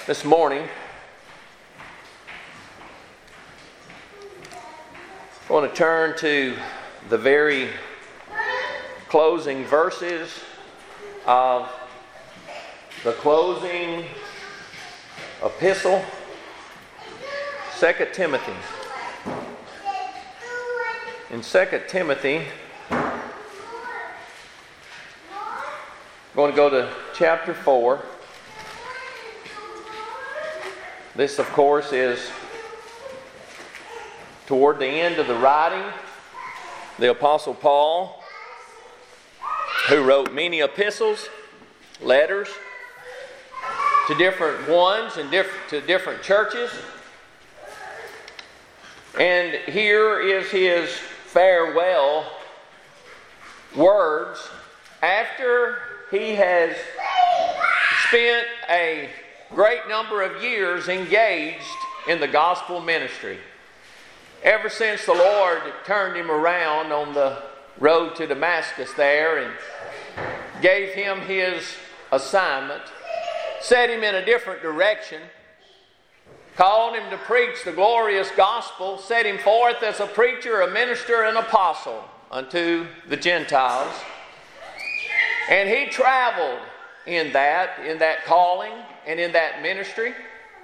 This morning, I want to turn to the very closing verses of the closing epistle, 2 Timothy. In 2 Timothy, I'm going to go to chapter 4. This, of course, is toward the end of the writing. The Apostle Paul, who wrote many epistles, letters, to different ones and to different churches. And here is his farewell words after he has spent a great number of years engaged in the gospel ministry. Ever since the Lord turned him around on the road to Damascus there and gave him his assignment, set him in a different direction, called him to preach the glorious gospel, set him forth as a preacher, a minister, an apostle unto the Gentiles. And he traveled in that calling and in that ministry.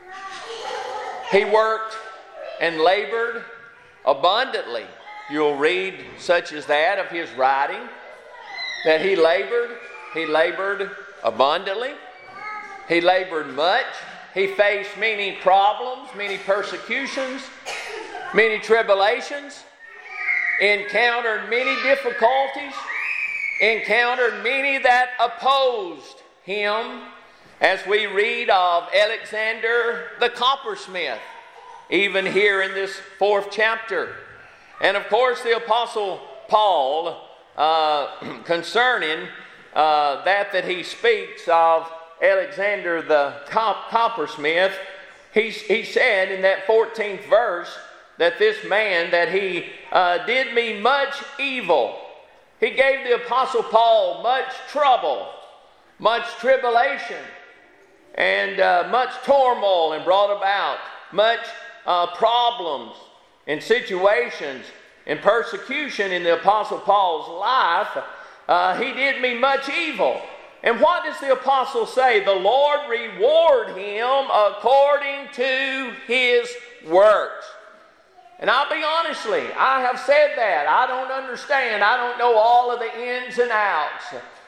He worked and labored abundantly. You'll read such as that of his writing, that he labored abundantly. He labored much. He faced many problems, many persecutions, many tribulations, encountered many difficulties, encountered many that opposed him, as we read of Alexander the coppersmith, even here in this 4th chapter. And of course the Apostle Paul, concerning that he speaks of Alexander the coppersmith, he said in that 14th verse that this man, that he did me much evil. He gave the Apostle Paul much trouble, much tribulation, and much turmoil, and brought about much problems and situations and persecution in the Apostle Paul's life. He did me much evil. And what does the apostle say? The Lord reward him according to his works. And I'll be honestly, I have said that. I don't understand. I don't know all of the ins and outs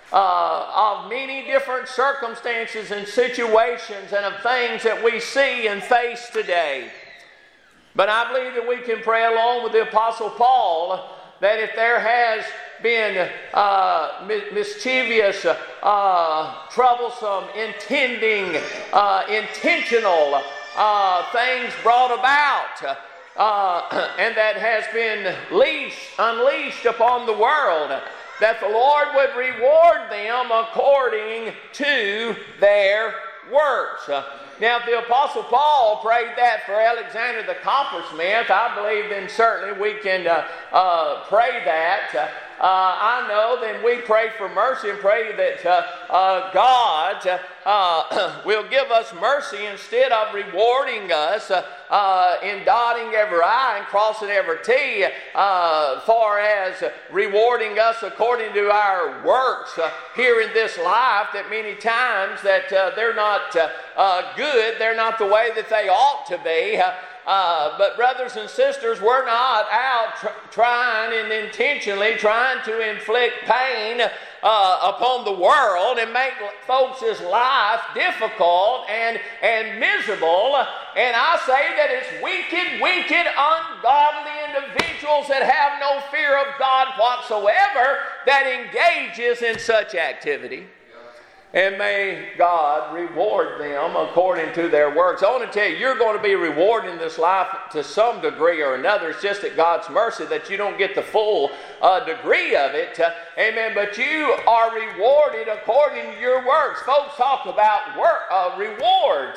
of many different circumstances and situations and of things that we see and face today. But I believe that we can pray along with the Apostle Paul that if there has been mischievous, troublesome, intentional things brought about, and that has been unleashed upon the world, that the Lord would reward them according to their works. Now, if the Apostle Paul prayed that for Alexander the coppersmith, I believe then certainly we can pray that. I know then we pray for mercy and pray that God will give us mercy instead of rewarding us in dotting every I and crossing every T, far as rewarding us according to our works here in this life, that many times that they're not good, they're not the way that they ought to be. But brothers and sisters, we're not out trying and intentionally trying to inflict pain upon the world and make folks' life difficult and miserable. And I say that it's wicked, ungodly individuals that have no fear of God whatsoever that engages in such activity. And may God reward them according to their works. I want to tell you, you're going to be rewarded in this life to some degree or another. It's just at God's mercy that you don't get the full degree of it. Amen. But you are rewarded according to your works. Folks talk about reward.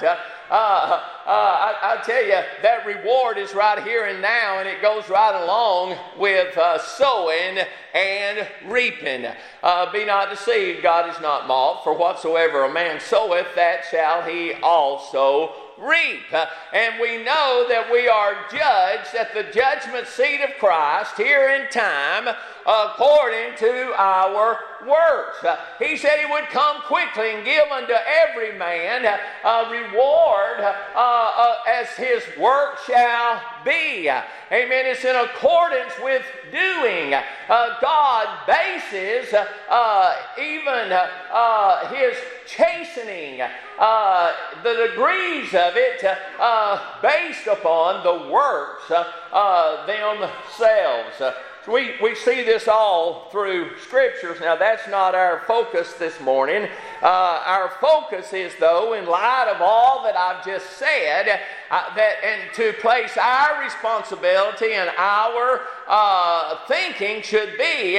I tell you, that reward is right here and now, and it goes right along with sowing and reaping. Be not deceived, God is not mocked, for whatsoever a man soweth, that shall he also reap. And we know that we are judged at the judgment seat of Christ here in time according to our works. He said he would come quickly and give unto every man a reward as his work shall be. Amen. It's in accordance with doing. God bases even his chastening, the degrees of it, based upon the works themselves. We see this all through Scriptures. Now, that's not our focus this morning. Our focus is, though, in light of all that I've just said, and to place our responsibility and our thinking should be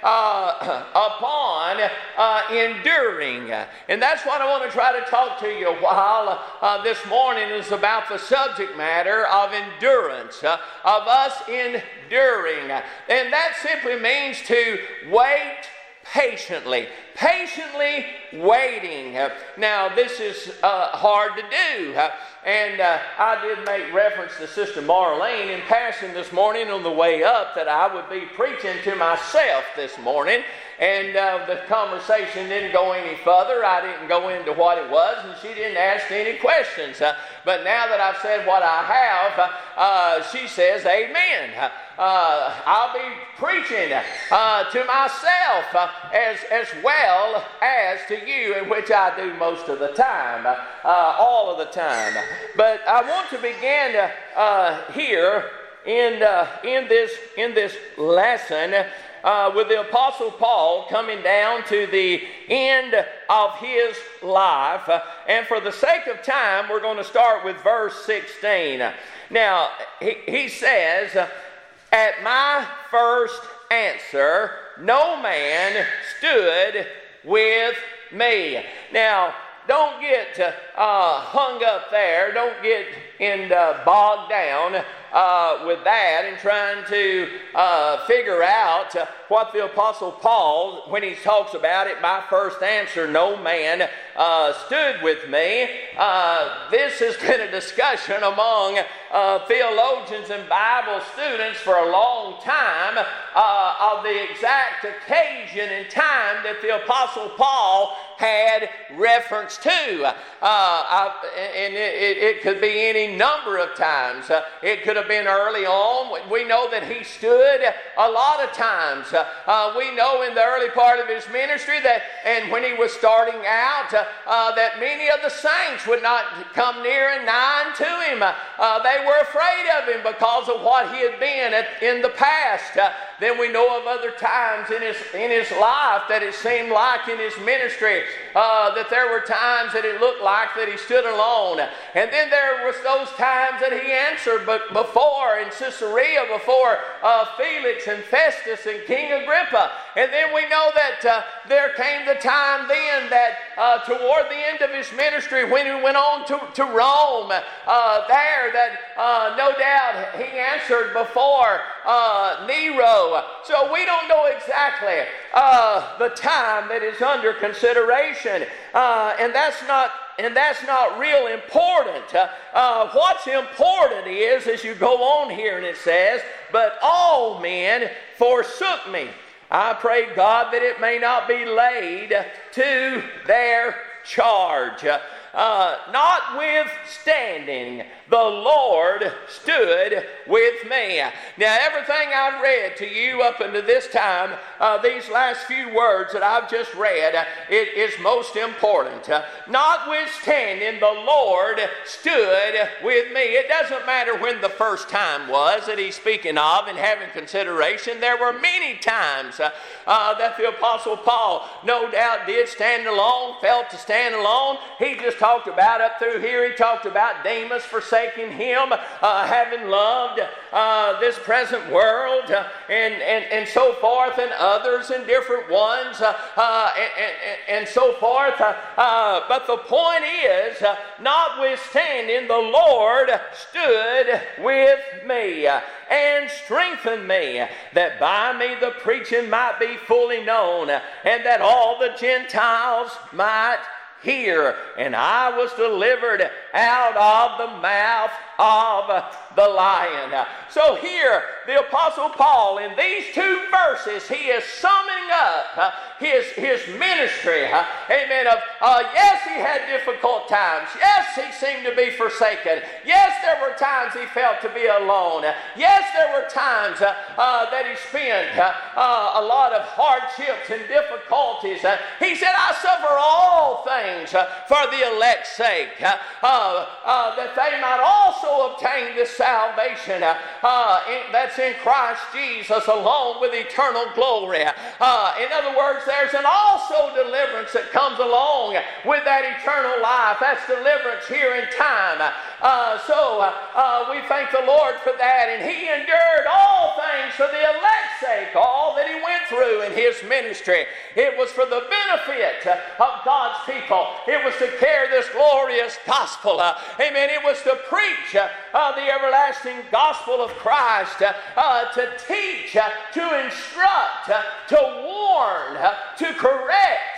upon enduring. And that's what I want to try to talk to you a while this morning, is about the subject matter of endurance, of us enduring. And that simply means to wait patiently waiting. Now, this is hard to do. And I did make reference to Sister Marlene in passing this morning on the way up that I would be preaching to myself this morning. And the conversation didn't go any further. I didn't go into what it was, and she didn't ask any questions. But now that I've said what I have, she says, amen. I'll be preaching to myself as well as to you, in which I do most of the time, all of the time. But I want to begin here in this lesson with the Apostle Paul coming down to the end of his life. And for the sake of time, we're going to start with verse 16. Now, he says, at my first answer, no man stood with me. Now, don't get hung up there. Don't get bogged down with that and trying to figure out what the Apostle Paul, when he talks about it, my first answer, no man stood with me. This has been a discussion among theologians and Bible students for a long time of the exact occasion and time that the Apostle Paul had reference to. And it could be any number of times. It could have been early on. We know that he stood a lot of times. We know in the early part of his ministry that, and when he was starting out, that many of the saints would not come near and nigh to him. They were afraid of him because of what he had been in the past. Then we know of other times in his life that it seemed like in his ministry that there were times that it looked like that he stood alone. And then there was those times that he answered before in Caesarea before Felix and Festus and King Agrippa. And then we know that there came the time then that toward the end of his ministry when he went on to Rome, no doubt he answered before Nero. So we don't know exactly the time that is under consideration, and that's not real important. What's important is, as you go on here, and it says, but all men forsook me. I pray God that it may not be laid to their charge. Notwithstanding, the Lord stood with me. Now, everything I've read to you up until this time, these last few words that I've just read, it is most important. Notwithstanding, the Lord stood with me. It doesn't matter when the first time was that he's speaking of and having consideration. There were many times that the Apostle Paul no doubt did stand alone, felt to stand alone. He just talked about up through here. He talked about Demas forsaking him, having loved this present world, and so forth, and others and different ones, and so forth. But the point is, notwithstanding, the Lord stood with me and strengthened me, that by me the preaching might be fully known, and that all the Gentiles might hear. And I was delivered out of the mouth of the lion. So here, the Apostle Paul, in these two verses, he is summing up his ministry. Amen. Yes, he had difficult times. Yes, he seemed to be forsaken. Yes, there were times he felt to be alone. Yes, there were times that he spent a lot of hardships and difficulties. He said, I suffer all things for the elect's sake, that they might also obtain this salvation that's in Christ Jesus, along with eternal glory. In other words, there's an also deliverance that comes along with that eternal life. That's deliverance here in time. So we thank the Lord for that. And he endured all things for the elect's sake, all that he went through in his ministry. It was for the benefit of God's people. It was to carry this glorious gospel. Amen. It was to preach the everlasting gospel of Christ, to teach, to instruct, to warn, to correct,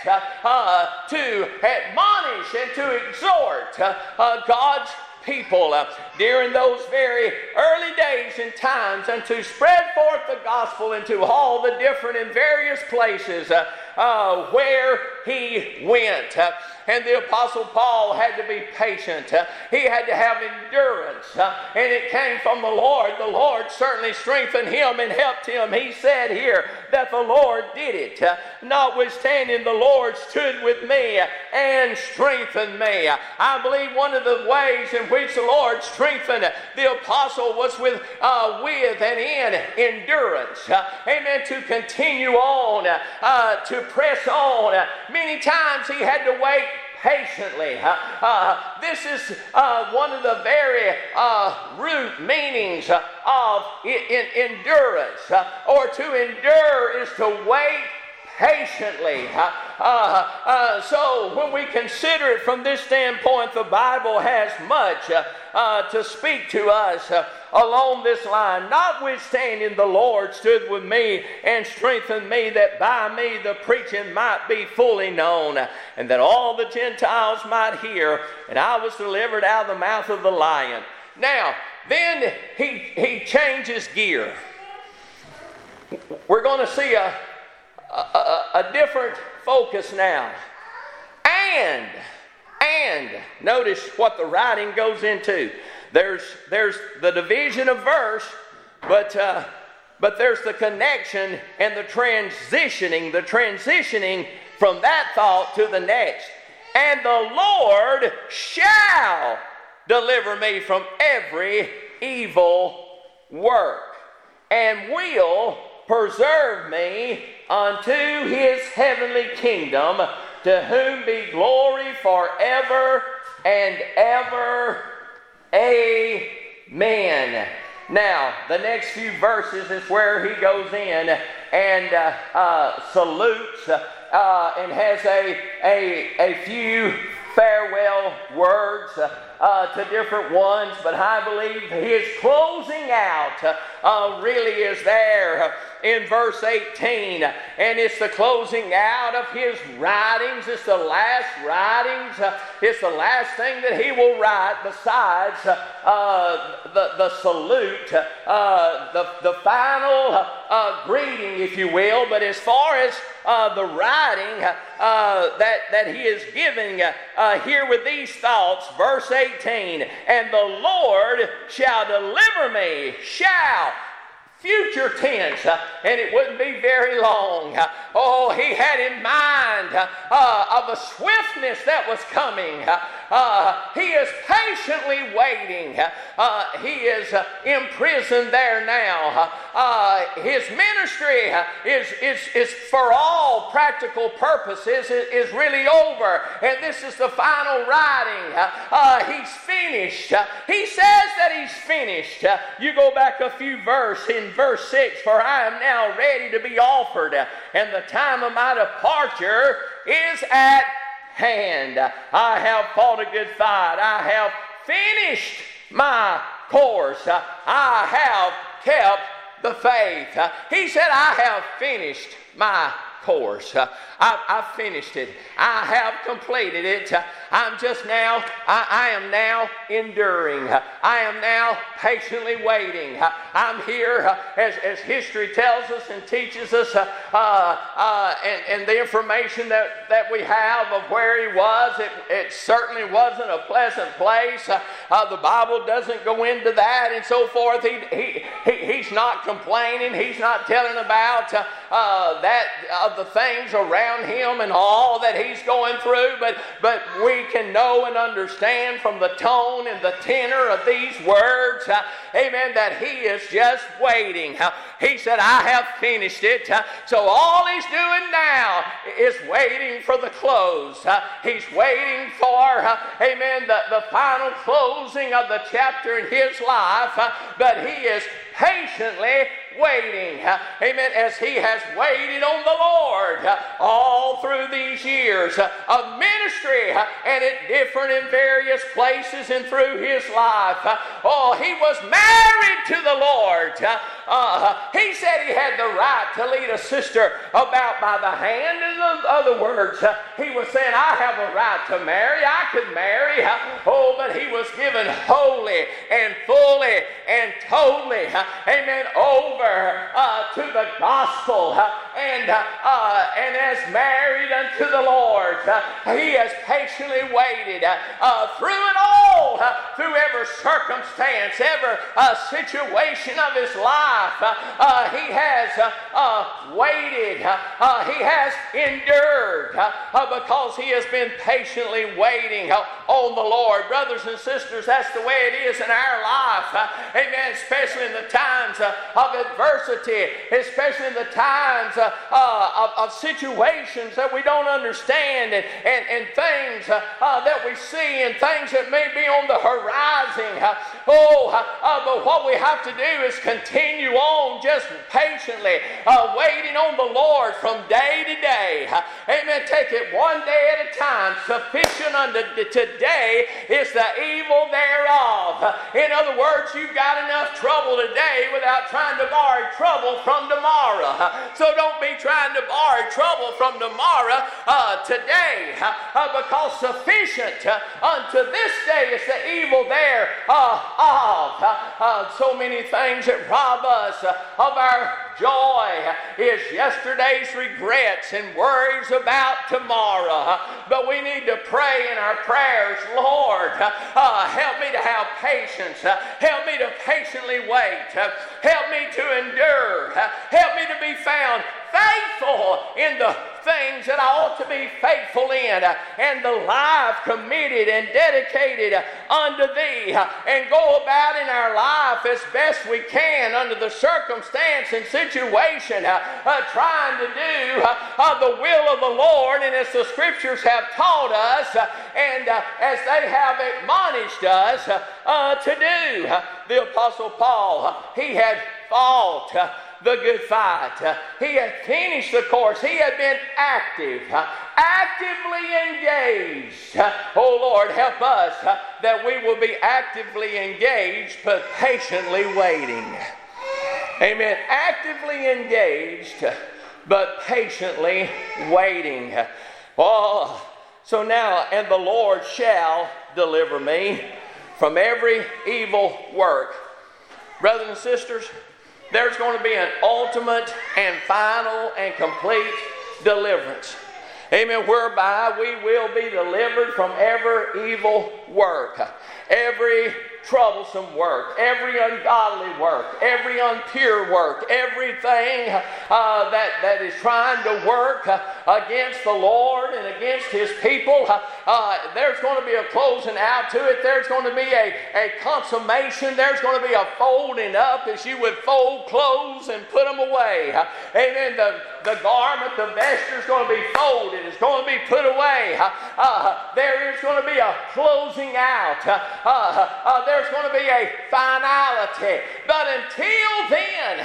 to admonish, and to exhort God's people during those very early days and times, and to spread forth the gospel into all the different and various places where he went. And the Apostle Paul had to be patient. He had to have endurance. And it came from the Lord. The Lord certainly strengthened him and helped him. He said here that the Lord did it. Notwithstanding, the Lord stood with me and strengthened me. I believe one of the ways in which the Lord strengthened the apostle was with and in endurance. Amen. To continue on, to press on. Many times he had to wait patiently. This is one of the very root meanings of endurance. Or to endure is to wait patiently. So when we consider it from this standpoint, the Bible has much to speak to us along this line. Notwithstanding, the Lord stood with me and strengthened me, that by me the preaching might be fully known, and that all the Gentiles might hear. And I was delivered out of the mouth of the lion. Now, then he changes gear. We're going to see a different focus now. And notice what the writing goes into. There's the division of verse, but there's the connection and the transitioning from that thought to the next. And the Lord shall deliver me from every evil work, and will preserve me unto his heavenly kingdom, to whom be glory forever and ever. Amen. Now, the next few verses is where he goes in and salutes and has a few farewell words to different ones, but I believe his closing out really is there in verse 18, and it's the closing out of his writings. It's the last writings. It's the last thing that he will write besides the salute, the final greeting, if you will. But as far as the writing that he is giving here with these thoughts, verse 18, and the Lord shall deliver me, shall, future tense, and it wouldn't be very long. Oh, he had in mind of a swiftness that was coming. He is patiently waiting. He is imprisoned there now. His ministry is for all practical purposes is really over, and this is the final writing. He's finished. He says that he's finished. You go back a few verses in verse 6, for I am now ready to be offered, and the time of my departure is at hand. I have fought a good fight. I have finished my course. I have kept the faith. He said, I have finished my course. I've finished it. I have completed it. I'm just now, I am now enduring. I am now patiently waiting. I'm here, as history tells us and teaches us, and the information that we have of where he was, it certainly wasn't a pleasant place. The Bible doesn't go into that and so forth. He's not complaining. He's not telling about the things around him and all that he's going through, but we can know and understand from the tone and the tenor of these words, amen, that he is just waiting. He said, I have finished it. So all he's doing now is waiting for the close. He's waiting for, amen, the final closing of the chapter in his life, but he is patiently waiting, amen, as he has waited on the Lord all through these years of ministry, and at different and various places and through his life. Oh, he was married to the Lord. He said he had the right to lead a sister about by the hand. In other words, he was saying, I have a right to marry. I could marry. Oh, but he was given wholly and fully and totally, amen, over to the gospel, and as married unto the Lord, he has patiently waited through it all, through every circumstance, every situation of his life. He has waited. He has endured because he has been patiently waiting on the Lord. Brothers and sisters, that's the way it is in our life. Amen. Especially in the times of adversity, especially in the times of situations that we don't understand, and things that we see, and things that may be on the horizon. But what we have to do is continue on just patiently waiting on the Lord from day to day. Amen. Take it one day at a time. Sufficient unto today is the evil thereof. In other words, you've got enough trouble today without trying to borrow trouble from tomorrow. So don't be trying to borrow trouble from tomorrow today, because sufficient unto this day is the evil thereof. So many things that rob us of our joy is yesterday's regrets and worries about tomorrow. But we need to pray in our prayers, Lord, help me to have patience. Help me to patiently wait. Help me to endure. Help me to be found faithful in the things that I ought to be faithful in, and the life committed and dedicated unto thee, and go about in our life as best we can under the circumstance and situation, trying to do the will of the Lord, and as the scriptures have taught us, and as they have admonished us to do. The Apostle Paul, he had fought the good fight. He had finished the course. He had been actively engaged. Oh Lord, help us that we will be actively engaged but patiently waiting. Amen. Actively engaged but patiently waiting. Oh, so now, and the Lord shall deliver me from every evil work. Brothers and sisters, there's going to be an ultimate and final and complete deliverance. Amen. Whereby we will be delivered from every evil work, every troublesome work, every ungodly work, every impure work, everything that is trying to work against the Lord and against His people, there's going to be a closing out to it. There's going to be a consummation. There's going to be a folding up as you would fold clothes and put them away. Amen. The garment, the vesture is going to be folded. It's going to be put away. There is going to be a closing out. There's going to be a finality. But until then,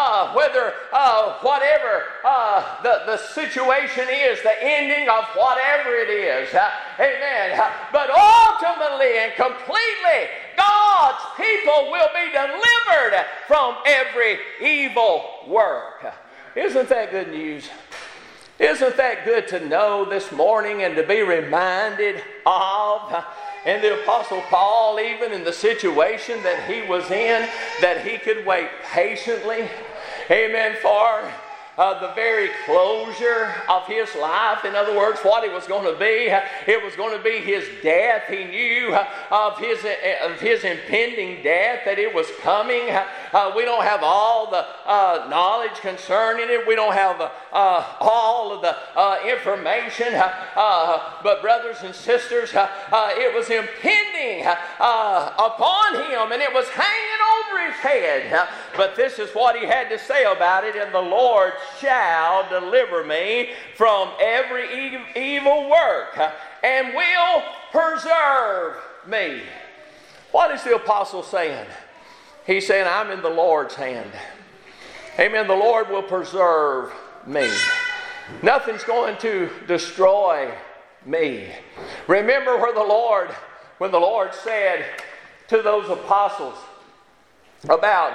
whatever the situation is, the ending of whatever it is, amen. But ultimately and completely, God's people will be delivered from every evil work. Isn't that good news? Isn't that good to know this morning and to be reminded of? And the Apostle Paul, even in the situation that he was in, that he could wait patiently, amen, for the very closure of his life. In other words, what it was going to be, it was going to be his death. He knew of his impending death, that it was coming. We don't have all the knowledge concerning it. We don't have all of the information. But brothers and sisters, it was impending upon him, and it was hanging over his head. But this is what he had to say about it: "And the Lord shall deliver me from every evil work, and will preserve me." What is the apostle saying? He's saying, I'm in the Lord's hand. Amen. The Lord will preserve me. Nothing's going to destroy me. Remember when the Lord said to those apostles about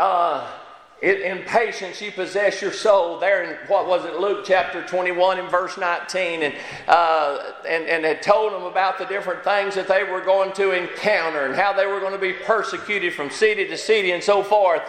in patience you possess your soul, there in, what was it, Luke chapter 21 and verse 19, and had told them about the different things that they were going to encounter and how they were going to be persecuted from city to city and so forth.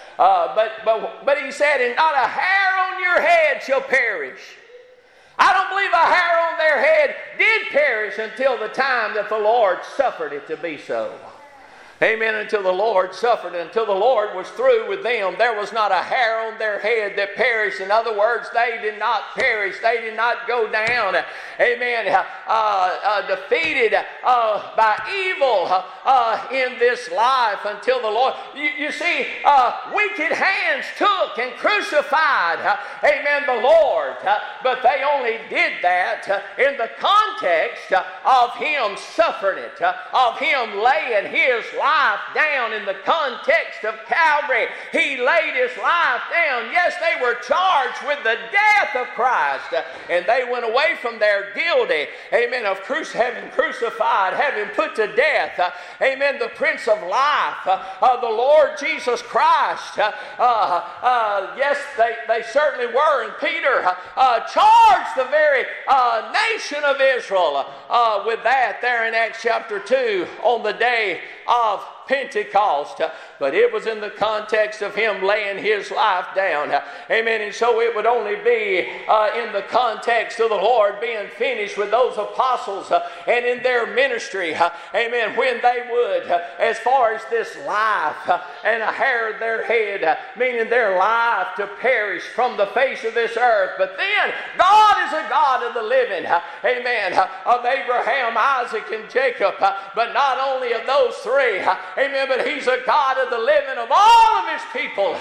But he said, "And not a hair on your head shall perish." I don't believe a hair on their head did perish until the time that the Lord suffered it to be so. Amen. Until the Lord suffered, until the Lord was through with them, there was not a hair on their head that perished. In other words, they did not perish. They did not go down, amen, defeated by evil in this life until the Lord. You see, wicked hands took and crucified, amen, the Lord. But they only did that in the context of Him suffering it, of Him laying His life down in the context of Calvary. He laid His life down. Yes, they were charged with the death of Christ, and they went away from there guilty, amen, of having crucified, having put to death, amen, the Prince of Life, the Lord Jesus Christ. Yes, they certainly were, and Peter charged the very nation of Israel with that there in Acts chapter 2 on the day of Pentecost. But it was in the context of Him laying His life down. Amen. And so it would only be in the context of the Lord being finished with those apostles and in their ministry. Amen. When they would, as far as this life and a hair of their head, meaning their life to perish from the face of this earth. But then God is a God of the living. Amen. Of Abraham, Isaac, and Jacob. But not only of those three. Amen. But He's a God of the living of all of His people.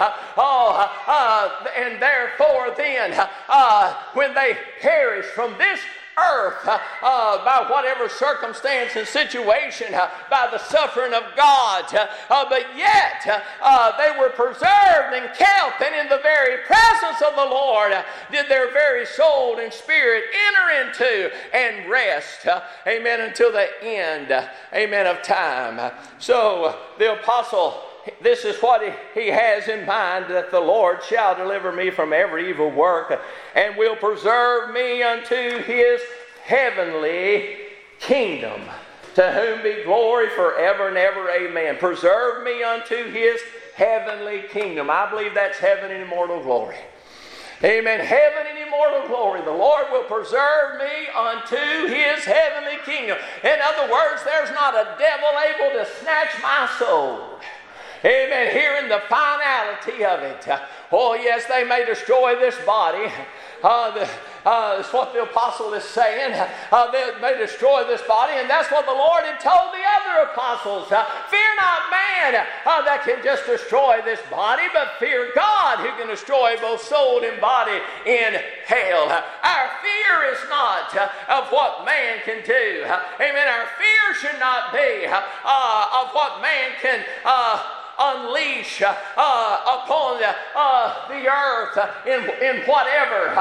And therefore then, when they perish from this earth by whatever circumstance and situation, by the suffering of God, but yet they were preserved and kept, and in the very presence of the Lord did their very soul and spirit enter into and rest, amen, until the end, amen, of time. So the apostle, this is what he has in mind, that the Lord shall deliver me from every evil work and will preserve me unto His heavenly kingdom, to whom be glory forever and ever. Amen. Preserve me unto His heavenly kingdom. I believe that's heaven and immortal glory. Amen. Heaven and immortal glory. The Lord will preserve me unto his heavenly kingdom. In other words, there's not a devil able to snatch my soul. Amen. Hearing the finality of it. Oh, yes, they may destroy this body. That's what the apostle is saying. They may destroy this body, and that's what the Lord had told the other apostles. Fear not man that can just destroy this body, but fear God who can destroy both soul and body in hell. Our fear is not of what man can do. Amen. Our fear should not be of what man can unleash upon the earth in whatever.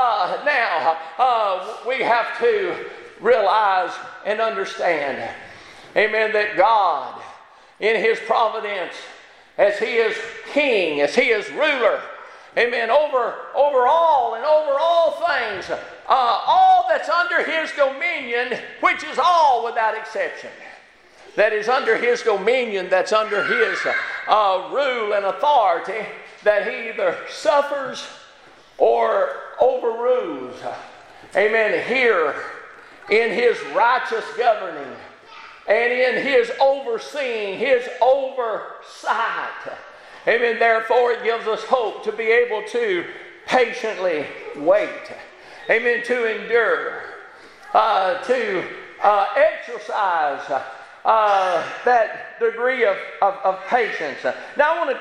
Now we have to realize and understand, amen, that God in his providence, as he is king, as he is ruler, amen, over all and over all things, all that's under his dominion, which is all without exception, that is under his dominion, that's under his rule and authority, that he either suffers or overrules. Amen. Here in his righteous governing and in his overseeing, his oversight. Amen. Therefore, it gives us hope to be able to patiently wait. Amen. To endure. To exercise that degree of patience. Now I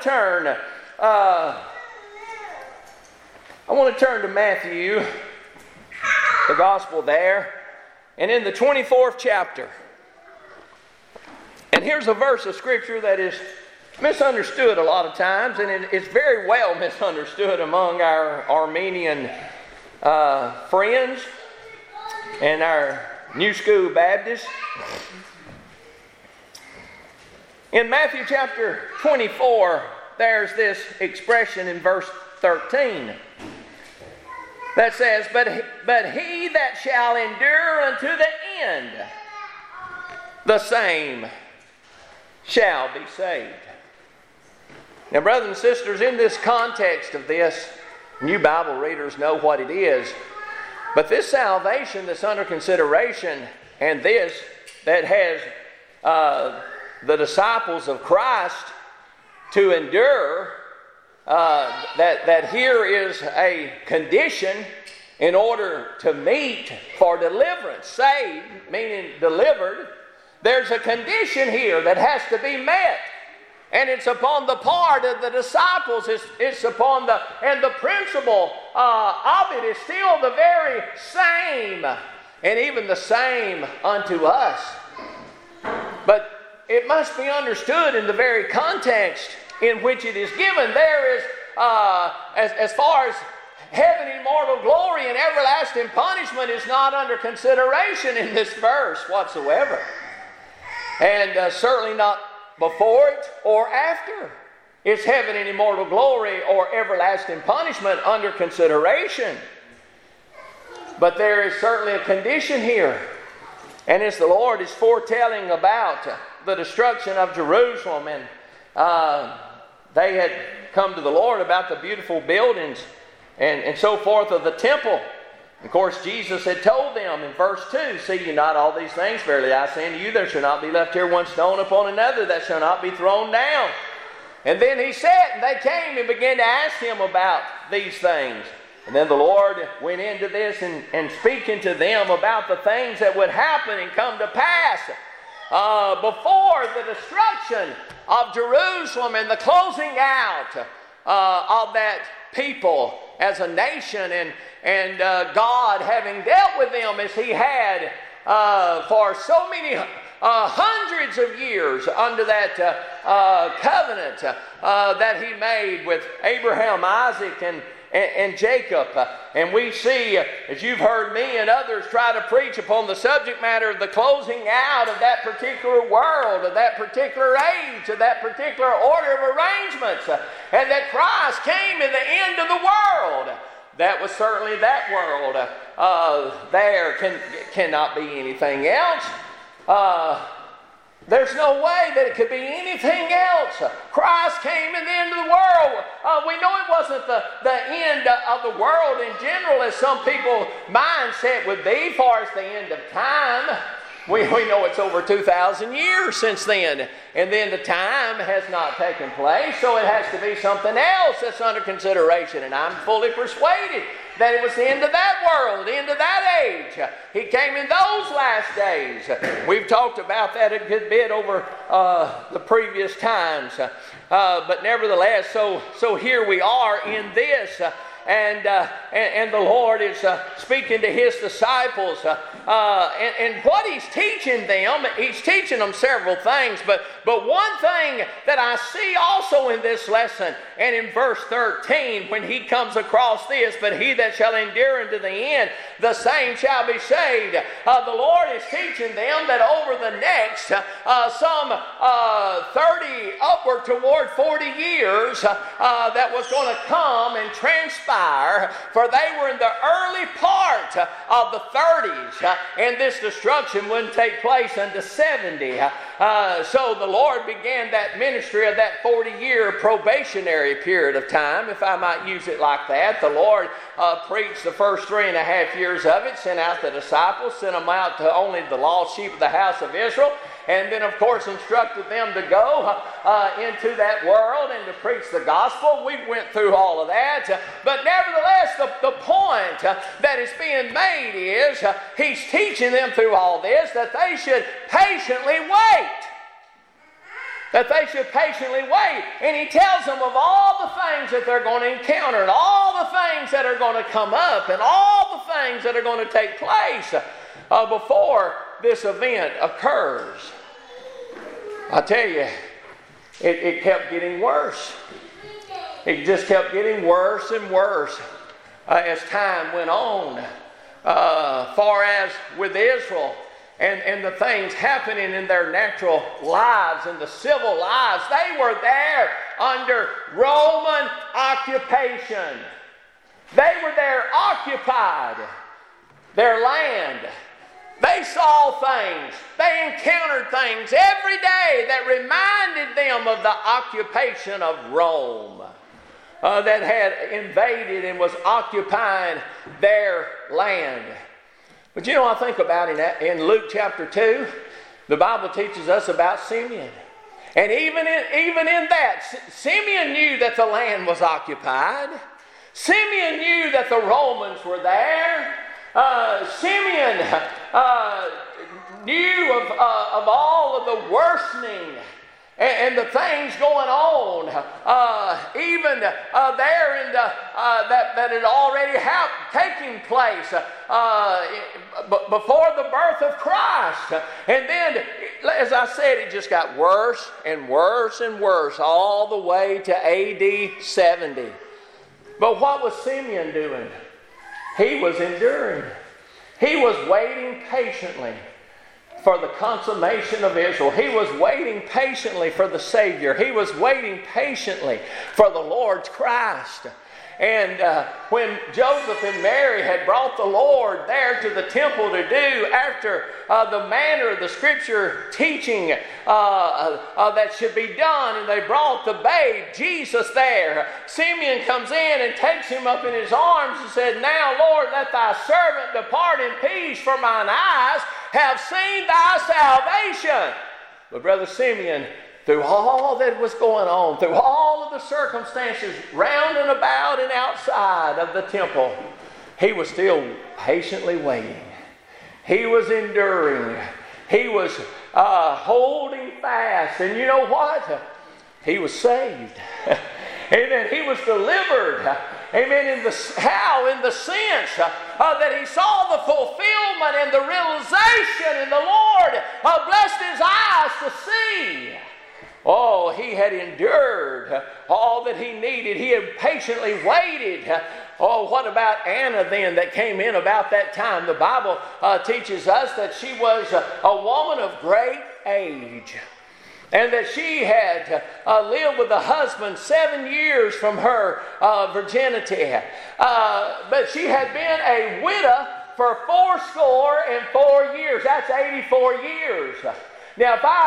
want to turn to Matthew, the gospel there, and in the 24th chapter. And here's a verse of scripture that is misunderstood a lot of times, and it's very well misunderstood among our Armenian friends and our New School Baptists. In Matthew chapter 24, there's this expression in verse 13 that says, But he that shall endure unto the end, the same shall be saved. Now, brothers and sisters, in this context of this, new Bible readers know what it is, but this salvation that's under consideration, and this that has the disciples of Christ to endure, that here is a condition in order to meet for deliverance. Saved, meaning delivered. There's a condition here that has to be met. And it's upon the part of the disciples. It's upon and the principle of it is still the very same. And even the same unto us. But it must be understood in the very context in which it is given. There is, as far as heaven, immortal glory, and everlasting punishment is not under consideration in this verse whatsoever. And certainly not before it or after is heaven and immortal glory or everlasting punishment under consideration. But there is certainly a condition here. And as the Lord is foretelling about the destruction of Jerusalem, and they had come to the Lord about the beautiful buildings and so forth of the temple. Of course, Jesus had told them in verse 2, See ye not all these things? Verily I say unto you, there shall not be left here one stone upon another that shall not be thrown down. And then he said, and they came and began to ask him about these things. And then the Lord went into this and speaking to them about the things that would happen and come to pass before the destruction of Jerusalem and the closing out of that people as a nation, and God having dealt with them as he had for so many hundreds of years under that covenant that he made with Abraham, Isaac, and Jacob. And we see, as you've heard me and others try to preach upon the subject matter of the closing out of that particular world, of that particular age, of that particular order of arrangements, and that Christ came in the end of the world. That was certainly that world. There cannot be anything else. There's no way that it could be anything else. Christ came in the end of the world. We know it wasn't the end of the world in general, as some people's mindset would be, far as the end of time. We know it's over 2,000 years since then. And then the time has not taken place, so it has to be something else that's under consideration. And I'm fully persuaded that it was the end of that world, the end of that age. He came in those last days. We've talked about that a good bit over the previous times. But nevertheless, so here we are in this. And the Lord is speaking to His disciples. And what He's teaching them several things. But one thing that I see also in this lesson, and in verse 13, when He comes across this, but he that shall endure unto the end, the same shall be saved. The Lord is teaching them that over the next some 30 upward toward 40 years that was going to come and transpire, for they were in the early part of the 30s, and this destruction wouldn't take place unto 70. So the Lord began that ministry of that 40-year probationary period of time, if I might use it like that. The Lord preached the first 3.5 years of it, sent out the disciples, sent them out to only the lost sheep of the house of Israel, and then, of course, instructed them to go into that world and to preach the gospel. We went through all of that. But nevertheless, the point that is being made is He's teaching them through all this that they should patiently wait. That they should patiently wait. And He tells them of all the things that they're going to encounter, and all the things that are going to come up, and all the things that are going to take place before this event occurs. I tell you, it kept getting worse. It just kept getting worse and worse as time went on. Far as with Israel and the things happening in their natural lives and the civil lives, they were there under Roman occupation. They were there occupied, their land. They saw things, they encountered things every day that reminded them of the occupation of Rome that had invaded and was occupying their land. But you know, I think about it in Luke chapter 2, the Bible teaches us about Simeon. And even in that, Simeon knew that the land was occupied. Simeon knew that the Romans were there. Simeon knew of all of the worsening and the things going on, even there in that had already taken place before the birth of Christ. And then, as I said, it just got worse and worse and worse all the way to AD 70. But what was Simeon doing? He was enduring. He was waiting patiently for the consummation of Israel. He was waiting patiently for the Savior. He was waiting patiently for the Lord's Christ. And when Joseph and Mary had brought the Lord there to the temple to do after the manner of the Scripture teaching that should be done, and they brought the babe, Jesus, there, Simeon comes in and takes him up in his arms and said, "Now, Lord, let thy servant depart in peace, for mine eyes have seen thy salvation." But Brother Simeon, through all that was going on, through all of the circumstances round and about and outside of the temple, he was still patiently waiting. He was enduring. He was holding fast. And you know what? He was saved. Amen. He was delivered. Amen. In the sense that he saw the fulfillment and the realization, and the Lord blessed his eyes to see. Oh, he had endured all that he needed. He had patiently waited. Oh, what about Anna then that came in about that time? The Bible teaches us that she was a woman of great age, and that she had lived with a husband 7 years from her virginity. But she had been a widow for 84 years. That's 84 years. Now, if I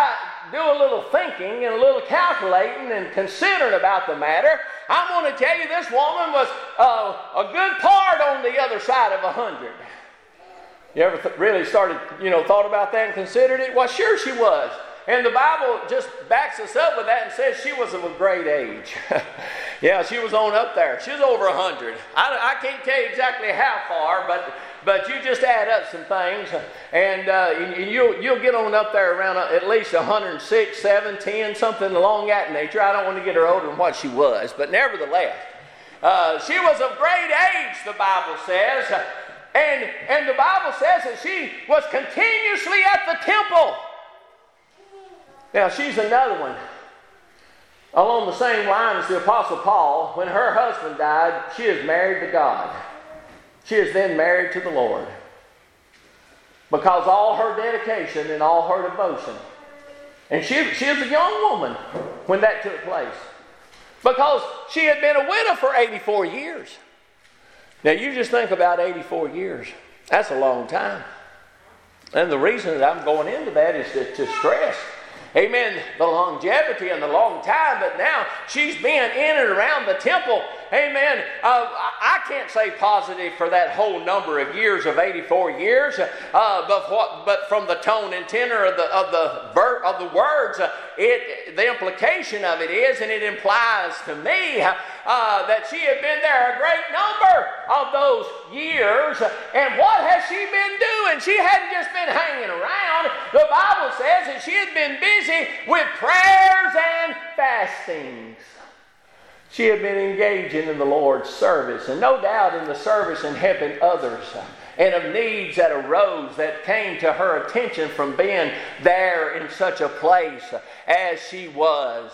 do a little thinking and a little calculating and considering about the matter, I'm going to tell you this woman was a good part on the other side of 100. You ever really started, thought about that and considered it? Well, sure she was. And the Bible just backs us up with that and says she was of a great age. Yeah, she was on up there. She was over 100. I can't tell you exactly how far, but you just add up some things, and you'll get on up there around at least 106, 7, 10, something along that nature. I don't want to get her older than what she was, but nevertheless, she was of great age, the Bible says, and the Bible says that she was continuously at the temple. Now, she's another one. Along the same line as the Apostle Paul, when her husband died, she is married to God. She is then married to the Lord. Because all her dedication and all her devotion. And she was a young woman when that took place. Because she had been a widow for 84 years. Now, you just think about 84 years. That's a long time. And the reason that I'm going into that is to stress, amen, the longevity and the long time, but now she's been in and around the temple. Amen. I can't say positive for that whole number of years of 84 years, but from the tone and tenor of the words, the implication of it is, and it implies to me that she had been there a great number of those years. And what has she been doing? She hadn't just been hanging around. The Bible says that she had been busy with prayers and fastings. She had been engaging in the Lord's service, and no doubt in the service and helping others, and of needs that arose that came to her attention from being there in such a place as she was.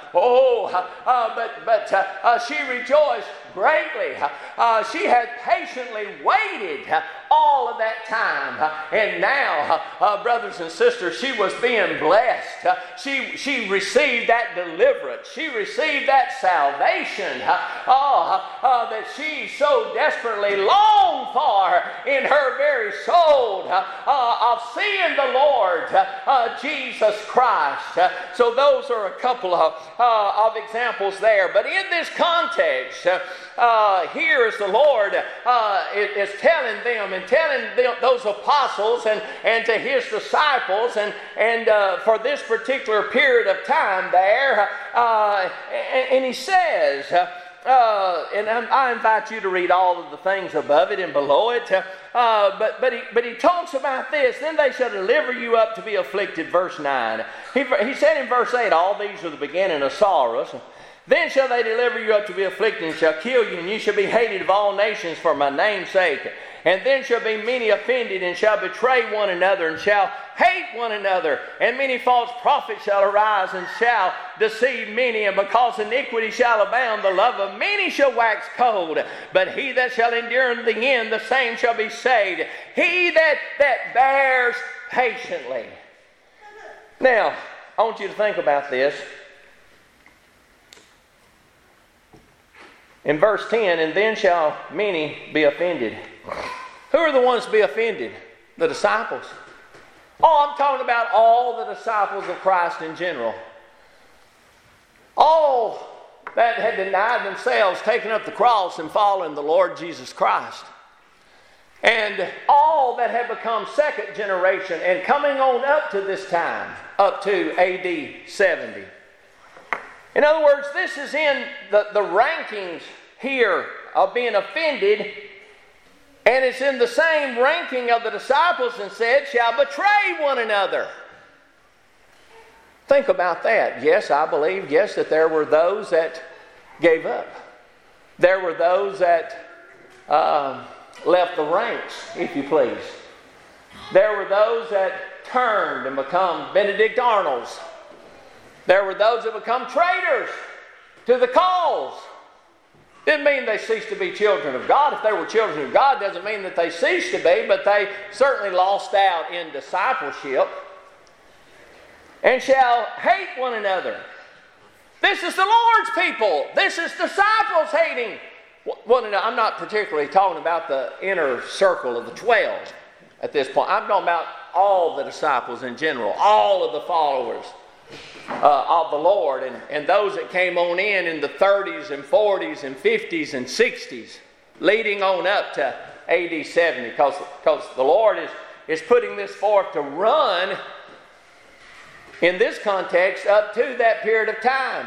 But she rejoiced greatly. She had patiently waited all of that time, and now, brothers and sisters, she was being blessed. She received that deliverance. She received that salvation that she so desperately longed for in her very soul, of seeing the Lord Jesus Christ. So those are a couple of examples there. But in this context, here is the Lord is telling them and telling those apostles and to his disciples and for this particular period of time there, and he says, and I invite you to read all of the things above it and below it. But he talks about this. Then they shall deliver you up to be afflicted. Verse 9. He said in verse 8, all these are the beginning of sorrows. Then shall they deliver you up to be afflicted, and shall kill you, and you shall be hated of all nations for my name's sake. And then shall be many offended, and shall betray one another, and shall hate one another. And many false prophets shall arise, and shall deceive many. And because iniquity shall abound, the love of many shall wax cold. But he that shall endure in the end, the same shall be saved. He that bears patiently. Now, I want you to think about this. In verse 10, and then shall many be offended. Who are the ones to be offended? The disciples. Oh, I'm talking about all the disciples of Christ in general. All that had denied themselves, taken up the cross and following the Lord Jesus Christ. And all that had become second generation and coming on up to this time, up to AD 70. In other words, this is in the rankings here of being offended, and it's in the same ranking of the disciples and said, shall betray one another. Think about that. Yes, I believe, that there were those that gave up. There were those that left the ranks, if you please. There were those that turned and become Benedict Arnolds. There were those that become traitors to the cause. Didn't mean they ceased to be children of God. If they were children of God, doesn't mean that they ceased to be, but they certainly lost out in discipleship. And shall hate one another. This is the Lord's people. This is disciples hating one another. I'm not particularly talking about the inner circle of the 12 at this point. I'm talking about all the disciples in general, all of the followers of the Lord, and those that came on in the 30s and 40s and 50s and 60s, leading on up to AD 70, because the Lord is putting this forth to run in this context up to that period of time.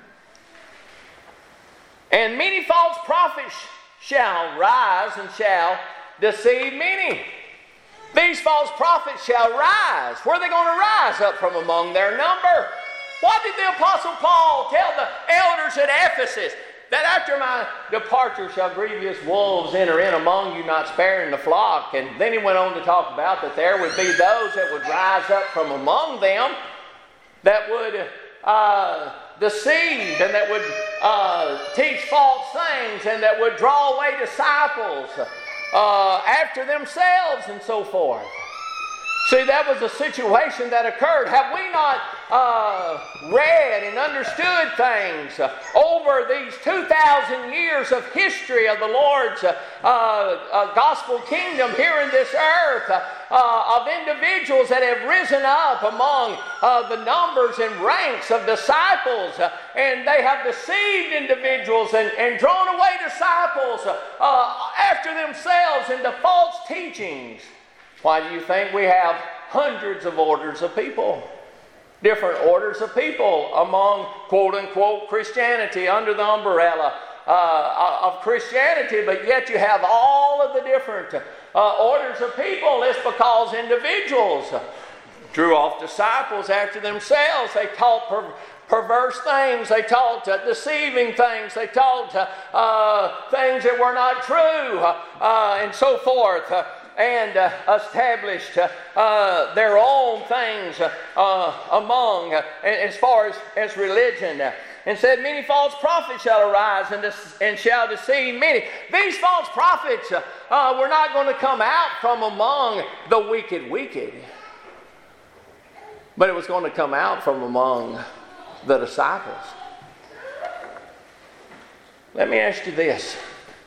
And many false prophets shall rise and shall deceive many. These false prophets shall rise. Where are they going to rise? Up from among their number. What did the Apostle Paul tell the elders at Ephesus? That after my departure shall grievous wolves enter in among you, not sparing the flock. And then he went on to talk about that there would be those that would rise up from among them that would deceive and that would teach false things and that would draw away disciples after themselves and so forth. See, that was a situation that occurred. Have we not read and understood things over these 2,000 years of history of the Lord's gospel kingdom here in this earth, of individuals that have risen up among the numbers and ranks of disciples, and they have deceived individuals and drawn away disciples after themselves into false teachings? Why do you think we have hundreds of orders of people? Different orders of people among quote-unquote Christianity, under the umbrella of Christianity, but yet you have all of the different orders of people. It's because individuals drew off disciples after themselves. They taught perverse things. They taught deceiving things. They taught things that were not true, and so forth. And established their own things among, as far as religion. And said, many false prophets shall arise and shall deceive many. These false prophets were not going to come out from among the wicked, but it was going to come out from among the disciples. Let me ask you this.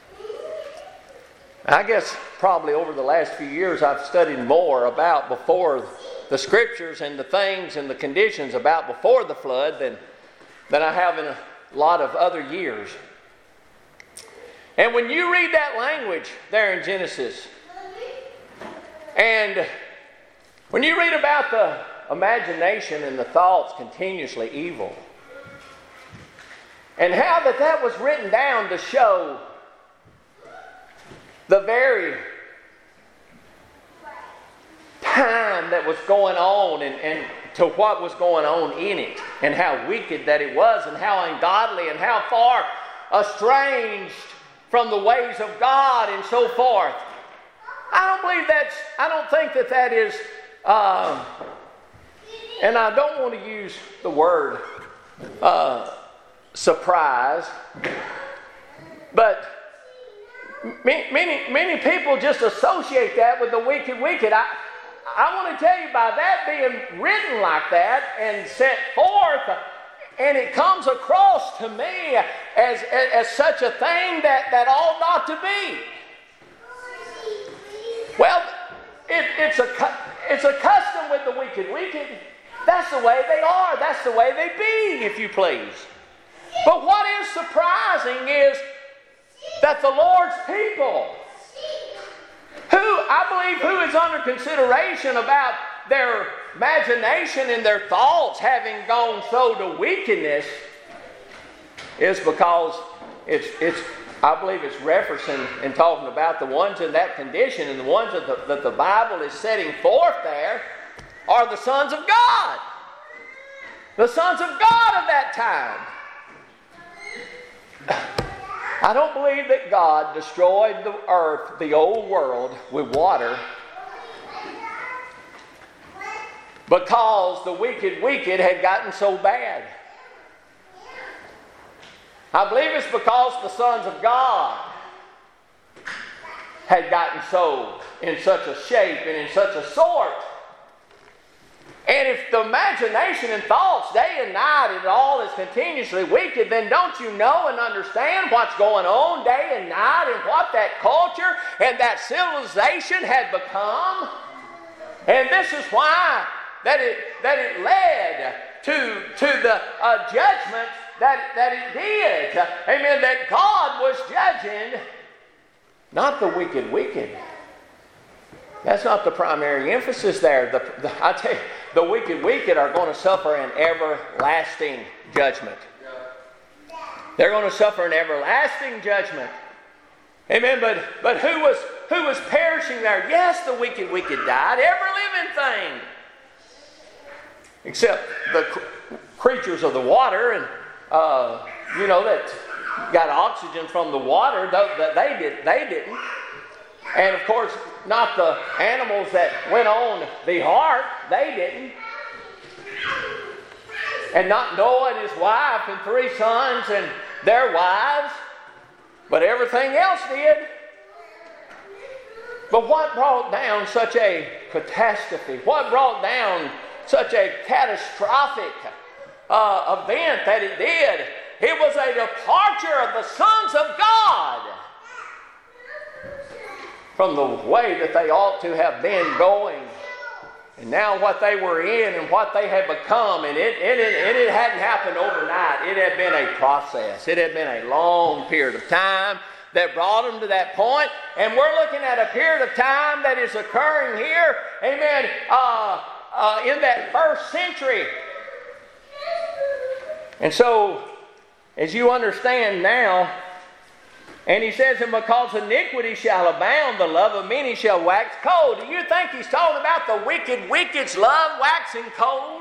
I guess probably over the last few years I've studied more about before the Scriptures and the things and the conditions about before the flood than I have in a lot of other years. And when you read that language there in Genesis, and when you read about the imagination and the thoughts continuously evil, and how that was written down to show the very time that was going on and to what was going on in it, and how wicked that it was, and how ungodly, and how far estranged from the ways of God, and so forth. I don't think that is, and I don't want to use the word surprise, but many people just associate that with the wicked. I want to tell you, by that being written like that and set forth, and it comes across to me as such a thing that ought not to be. Well, it's a custom with the wicked. That's the way they are. That's the way they be, if you please. But what is surprising is that the Lord's people, who is under consideration about their imagination and their thoughts having gone so to wickedness, is because I believe it's referencing and talking about the ones in that condition, and the ones that the Bible is setting forth there are the sons of God. The sons of God of that time. I don't believe that God destroyed the earth, the old world, with water because the wicked had gotten so bad. I believe it's because the sons of God had gotten so in such a shape and in such a sort. And if the imagination and thoughts day and night and all is continuously wicked, then don't you know and understand what's going on day and night and what that culture and that civilization had become? And this is why that it led the judgment that it did. Amen. That God was judging not the wicked. That's not the primary emphasis there. I tell you, the wicked are going to suffer an everlasting judgment. They're going to suffer an everlasting judgment. Amen. But who was perishing there? Yes, the wicked died. Every living thing, except the creatures of the water, and that got oxygen from the water. They didn't. And of course, not the animals that went on the ark. They didn't. And not Noah and his wife and 3 sons and their wives. But everything else did. But what brought down such a catastrophe? What brought down such a catastrophic event that it did? It was a departure of the sons of God from the way that they ought to have been going. And now what they were in and what they had become, and it hadn't happened overnight. It had been a process. It had been a long period of time that brought them to that point. And we're looking at a period of time that is occurring here, amen, in that first century. And so, as you understand now, and he says, and because iniquity shall abound, the love of many shall wax cold. Do you think he's talking about the wicked's love waxing cold?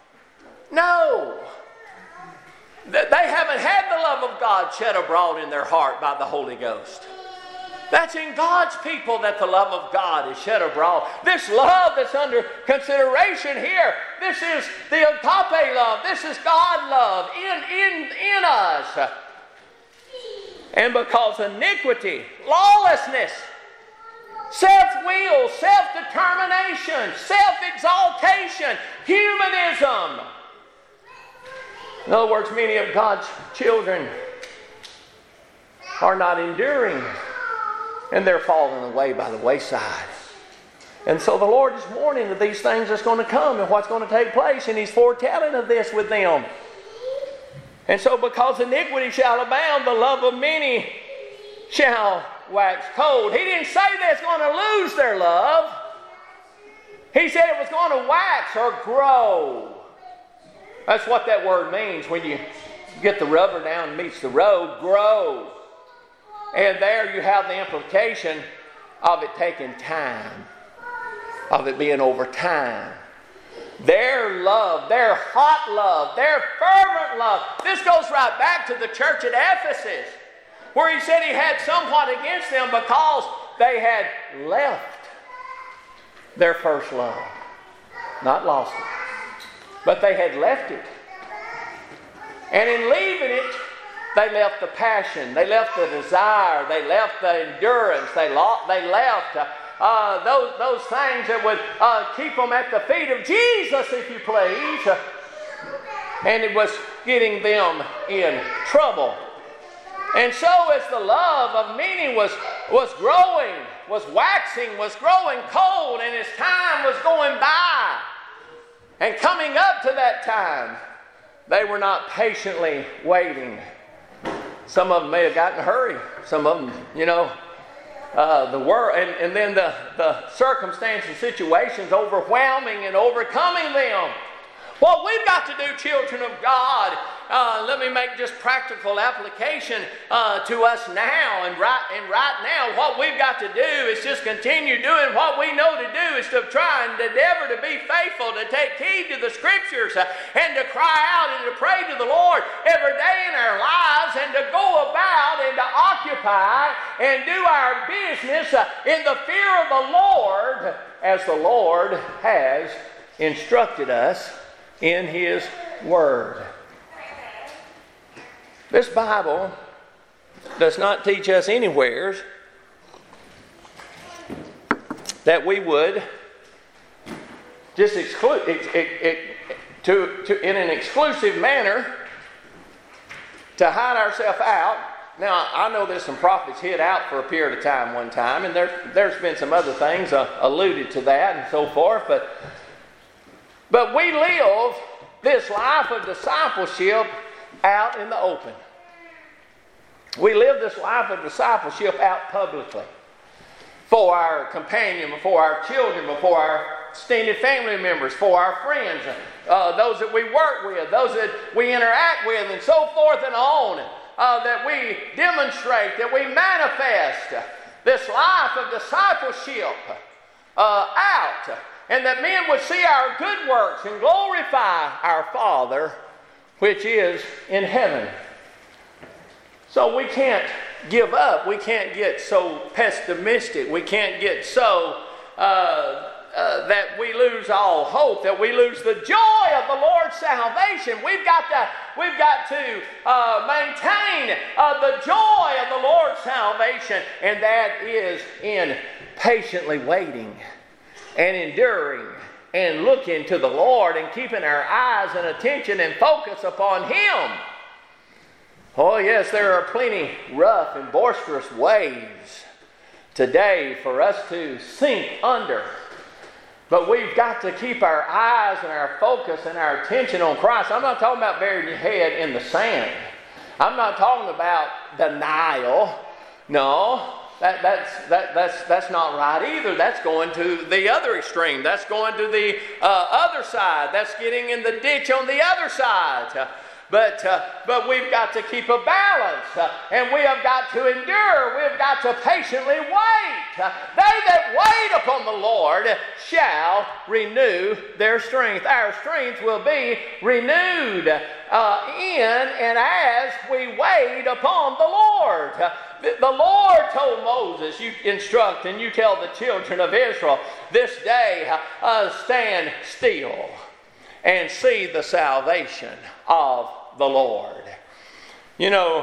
No. They haven't had the love of God shed abroad in their heart by the Holy Ghost. That's in God's people that the love of God is shed abroad. This love that's under consideration here, this is the agape love. This is God love in us. And because iniquity, lawlessness, self-will, self-determination, self-exaltation, humanism. In other words, many of God's children are not enduring, and they're falling away by the wayside. And so the Lord is warning of these things that's going to come and what's going to take place, and He's foretelling of this with them. And so because iniquity shall abound, the love of many shall wax cold. He didn't say they're going to lose their love. He said it was going to wax or grow. That's what that word means when you get the rubber down and meets the road, grow. And there you have the implication of it taking time, of it being over time. Their love, their hot love, their fervent love. This goes right back to the church at Ephesus, where he said he had somewhat against them because they had left their first love. Not lost it, but they had left it. And in leaving it, they left the passion, they left the desire, they left the endurance, they left those things that would keep them at the feet of Jesus, if you please. And it was getting them in trouble. And so as the love of many was growing, was waxing, was growing cold, and as time was going by, and coming up to that time, they were not patiently waiting. Some of them may have gotten in a hurry. Some of them, the world, and then the circumstances, situations overwhelming and overcoming them. What we've got to do, children of God, let me make just practical application to us now. And right now, what we've got to do is just continue doing what we know to do, is to try and endeavor to be faithful, to take heed to the Scriptures, and to cry out and to pray to the Lord every day in our lives, and to go about and to occupy and do our business in the fear of the Lord, as the Lord has instructed us in His Word. This Bible does not teach us anywhere that we would just exclude in an exclusive manner to hide ourselves out. Now, I know there's some prophets hid out for a period of time one time, and there's been some other things alluded to that and so forth, but we live this life of discipleship out in the open. We live this life of discipleship out publicly. For our companion, before our children, before our extended family members, for our friends, those that we work with, those that we interact with, and so forth and on. That we demonstrate, that we manifest this life of discipleship out. And that men would see our good works and glorify our Father which is in heaven. So we can't give up. We can't get so pessimistic. We can't get so that we lose all hope, that we lose the joy of the Lord's salvation. We've got to maintain the joy of the Lord's salvation, and that is in patiently waiting and enduring and looking to the Lord and keeping our eyes and attention and focus upon Him. Oh yes, there are plenty rough and boisterous waves today for us to sink under. But we've got to keep our eyes and our focus and our attention on Christ. I'm not talking about burying your head in the sand. I'm not talking about denial. No, that's not right either. That's going to the other extreme. That's going to the other side. That's getting in the ditch on the other side. But we've got to keep a balance, and we have got to endure. We've got to patiently wait. They that wait upon the Lord shall renew their strength. Our strength will be renewed in and as we wait upon the Lord. The Lord told Moses, you instruct and you tell the children of Israel, this day stand still and see the salvation of the Lord. You know,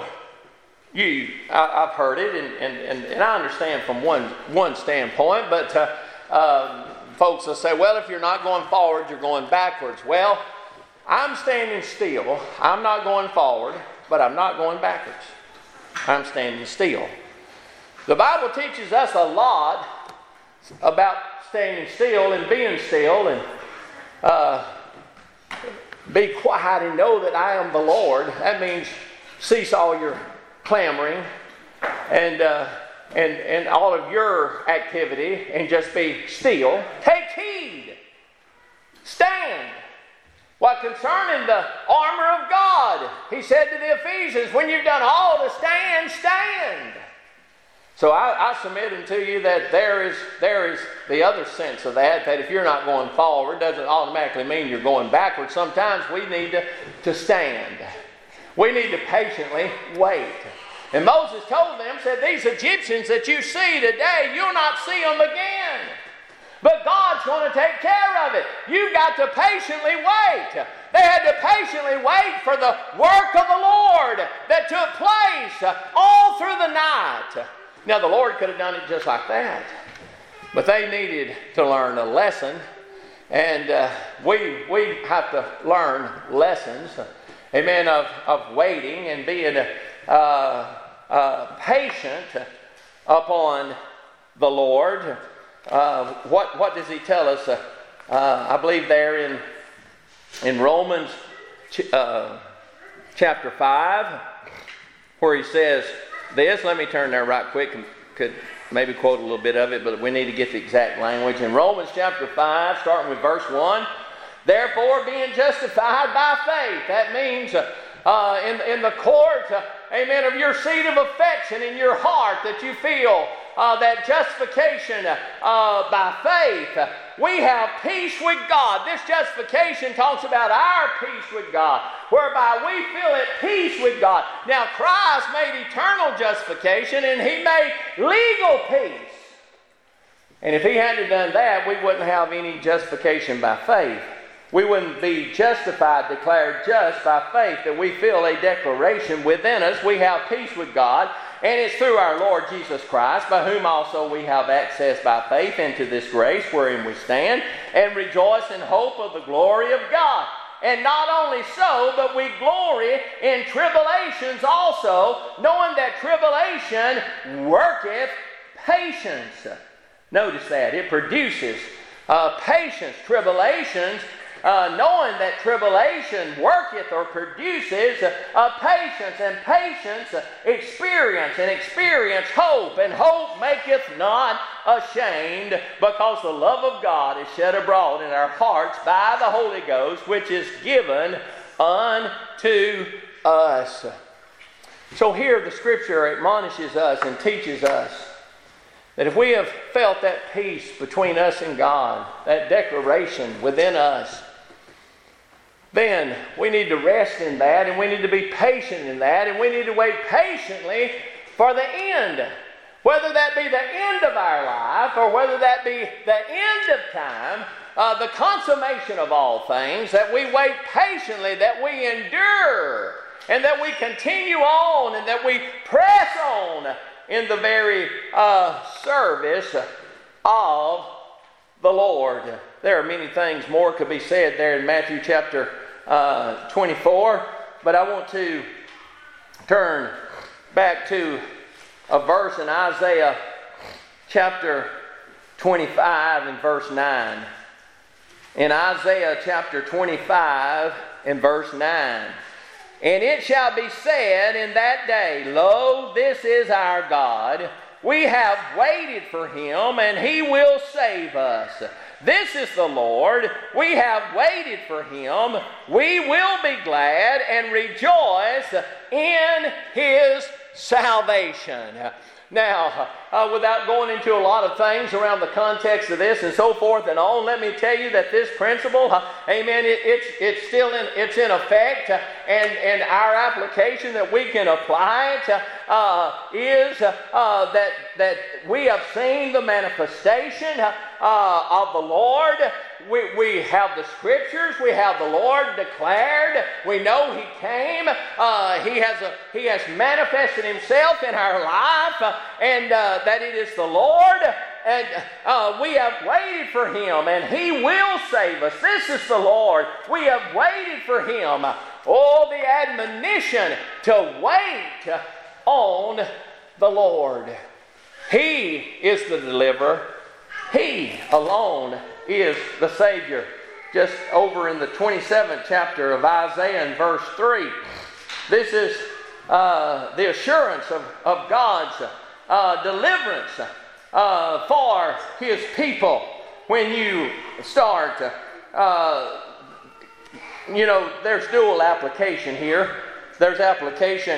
I've heard it, and I understand from one standpoint, but folks will say, well, if you're not going forward, you're going backwards. Well, I'm standing still. I'm not going forward, but I'm not going backwards. I'm standing still. The Bible teaches us a lot about standing still and being still, and be quiet and know that I am the Lord. That means cease all your clamoring and all of your activity and just be still. Take heed. Stand. What concerning the armor of God, he said to the Ephesians, when you've done all to stand, stand. So I submit unto you that there is the other sense of that if you're not going forward, doesn't automatically mean you're going backward. Sometimes we need to stand. We need to patiently wait. And Moses told them, said, these Egyptians that you see today, you'll not see them again. But God's going to take care of it. You've got to patiently wait. They had to patiently wait for the work of the Lord that took place all through the night. Now, the Lord could have done it just like that. But they needed to learn a lesson. And we have to learn lessons, amen, of waiting and being patient upon the Lord. What does he tell us? I believe there in Romans chapter 5, where he says this. Let me turn there right quick. Could maybe quote a little bit of it, but we need to get the exact language. In Romans chapter 5, starting with verse 1, therefore being justified by faith. That means in the court, amen, of your seat of affection in your heart, that you feel that justification by faith. We have peace with God. This justification talks about our peace with God, whereby we feel at peace with God. Now, Christ made eternal justification, and he made legal peace. And if he hadn't done that, we wouldn't have any justification by faith. We wouldn't be justified, declared just by faith, that we feel a declaration within us. We have peace with God, and it's through our Lord Jesus Christ, by whom also we have access by faith into this grace wherein we stand, and rejoice in hope of the glory of God. And not only so, but we glory in tribulations also, knowing that tribulation worketh patience. Notice that. It produces patience. Tribulations knowing that tribulation worketh or produces patience, and patience experience, and experience hope, and hope maketh not ashamed, because the love of God is shed abroad in our hearts by the Holy Ghost, which is given unto us. So here the Scripture admonishes us and teaches us that if we have felt that peace between us and God, that declaration within us, then we need to rest in that, and we need to be patient in that, and we need to wait patiently for the end. Whether that be the end of our life, or whether that be the end of time, the consummation of all things, that we wait patiently, that we endure, and that we continue on, and that we press on in the very service of the Lord. There are many things more could be said there in Matthew chapter 24, but I want to turn back to a verse in Isaiah chapter 25 and verse 9. In Isaiah chapter 25 and verse 9. And it shall be said in that day, Lo, this is our God. We have waited for him, and he will save us. This is the Lord. We have waited for him. We will be glad and rejoice in his salvation. Now, without going into a lot of things around the context of this and so forth and on, let me tell you that this principle, amen, it's still in effect, and our application that we can apply it is that we have seen the manifestation of the Lord. We have the Scriptures. We have the Lord declared. We know He came. He has manifested Himself in our life, and that it is the Lord. And we have waited for Him, and He will save us. This is the Lord. We have waited for Him. Oh, the admonition to wait on the Lord. He is the deliverer. He alone is the Savior. Just over in the 27th chapter of Isaiah in verse 3. This is the assurance of God's deliverance for His people. When you start, there's dual application here. There's application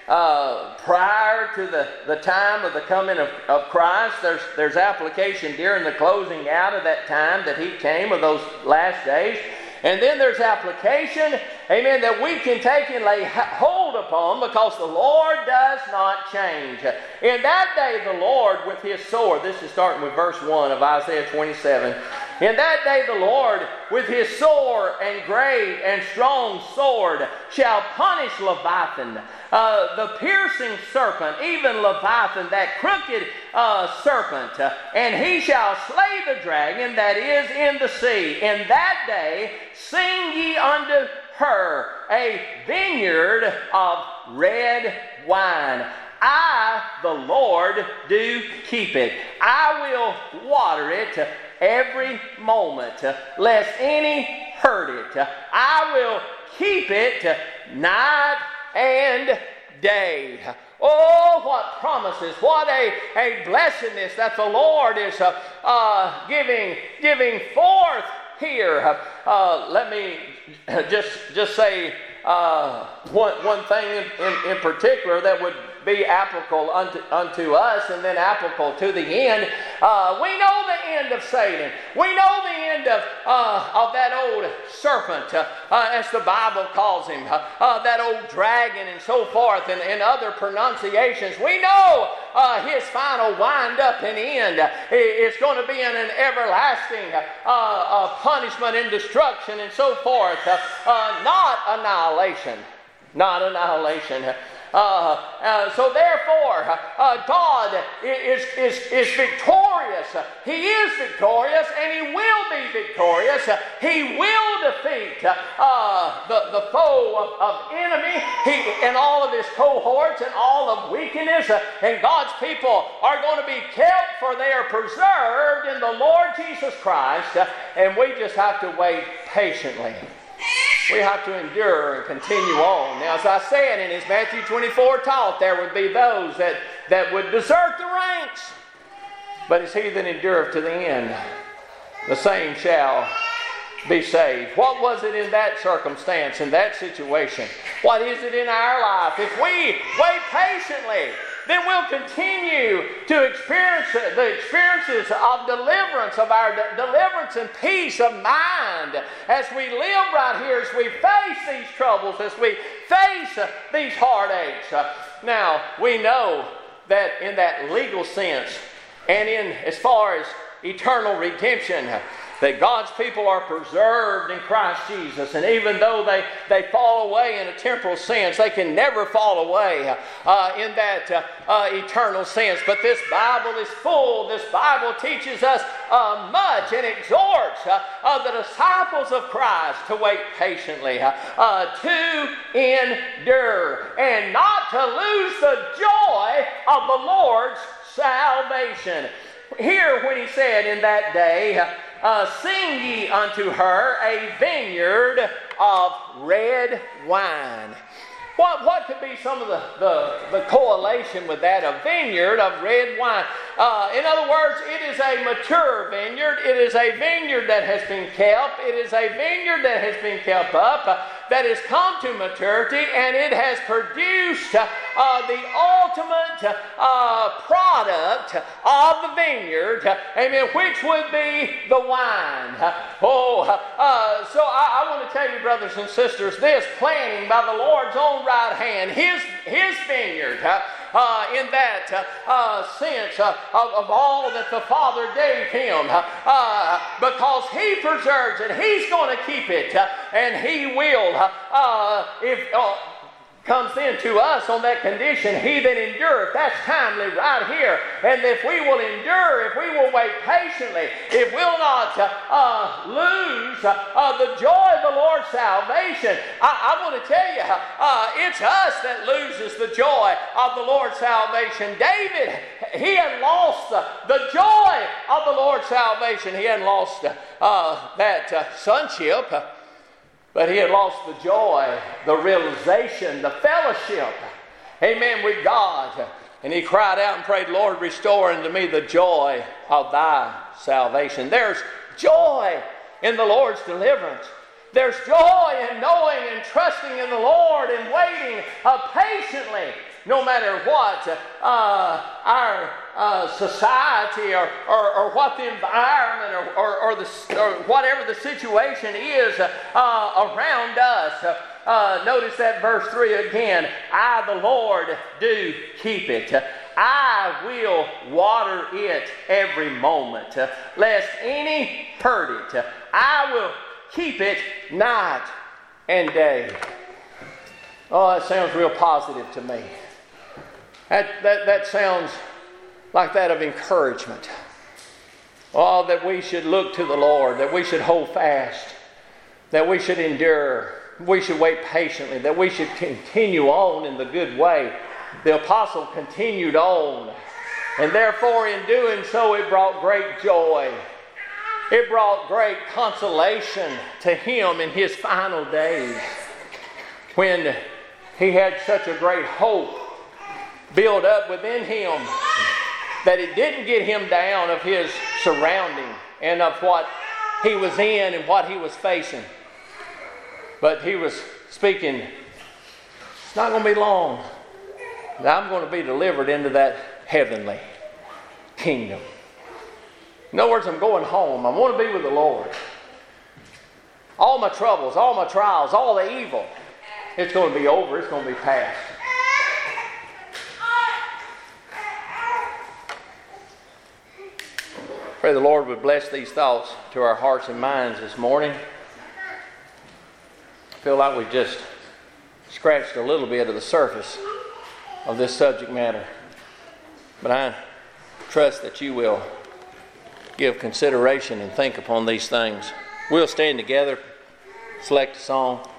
prior to the time of the coming of Christ. There's application during the closing out of that time that He came, of those last days. And then there's application, amen, that we can take and lay hold upon, because the Lord does not change. In that day the Lord with His sword, this is starting with verse 1 of Isaiah 27. In that day the Lord with His sword and great and strong sword shall punish Leviathan, the piercing serpent, even Leviathan, that crooked serpent, and he shall slay the dragon that is in the sea. In that day sing ye unto her a vineyard of red wine. I, the Lord, do keep it. I will water it every moment, lest any hurt it. I will keep it night and day. Oh, what promises, what a blessedness that the Lord is giving forth here. Let me just say one thing in particular that would be applicable unto us, and then applicable to the end. We know the end of Satan. We know the end of that old serpent, as the Bible calls him, that old dragon and so forth, and other pronunciations. We know his final wind up and end. It's going to be in an everlasting punishment and destruction and so forth. Not annihilation. Not annihilation. So therefore, God is victorious. He is victorious, and He will be victorious. He will defeat the foe of enemy, and all of his cohorts and all of wickedness. And God's people are going to be kept, for they are preserved in the Lord Jesus Christ. And we just have to wait patiently. We have to endure and continue on. Now, as I said in his Matthew 24 talk, there would be those that would desert the ranks. But it's he that endureth to the end, the same shall be saved. What was it in that circumstance, in that situation? What is it in our life? If we wait patiently, then we'll continue to experience the experiences of deliverance, of our deliverance and peace of mind as we live right here, as we face these troubles, as we face these heartaches. Now, we know that in that legal sense and in as far as eternal redemption, that God's people are preserved in Christ Jesus. And even though they fall away in a temporal sense, they can never fall away in that eternal sense. But this Bible is full. This Bible teaches us much and exhorts the disciples of Christ to wait patiently, to endure, and not to lose the joy of the Lord's salvation. Here when he said in that day, sing ye unto her a vineyard of red wine. What could be some of the correlation with that? A vineyard of red wine. In other words, it is a mature vineyard. It is a vineyard that has been kept. It is a vineyard that has been kept up, that has come to maturity, and it has produced the ultimate product of the vineyard, amen, which would be the wine. So I want to tell you, brothers and sisters, this planting by the Lord's own right hand, his vineyard, in that sense of all that the Father gave him, because he preserves it, he's going to keep it, and he will, comes into us on that condition, he that endureth. That's timely right here. And if we will endure, if we will wait patiently, if we'll not lose the joy of the Lord's salvation, I want to tell you, it's us that loses the joy of the Lord's salvation. David, he had lost the joy of the Lord's salvation. He hadn't lost that sonship, but he had lost the joy, the realization, the fellowship, amen, with God. And he cried out and prayed, Lord, restore unto me the joy of thy salvation. There's joy in the Lord's deliverance. There's joy in knowing and trusting in the Lord and waiting patiently, no matter what our society or what the environment or whatever the situation is around us. Notice that verse 3 again. I, the Lord, do keep it. I will water it every moment, lest any hurt it. I will keep it night and day. Oh, that sounds real positive to me. That sounds like that of encouragement. Oh, that we should look to the Lord, that we should hold fast, that we should endure, we should wait patiently, that we should continue on in the good way. The apostle continued on, and therefore in doing so it brought great joy. It brought great consolation to him in his final days, when he had such a great hope built up within him that it didn't get him down of his surrounding and of what he was in and what he was facing. But he was speaking, it's not going to be long that I'm going to be delivered into that heavenly kingdom. In other words, I'm going home. I want to be with the Lord. All my troubles, all my trials, all the evil, it's going to be over. It's going to be past. Pray the Lord would bless these thoughts to our hearts and minds this morning. I feel like we've just scratched a little bit of the surface of this subject matter. But I trust that you will give consideration and think upon these things. We'll stand together, select a song.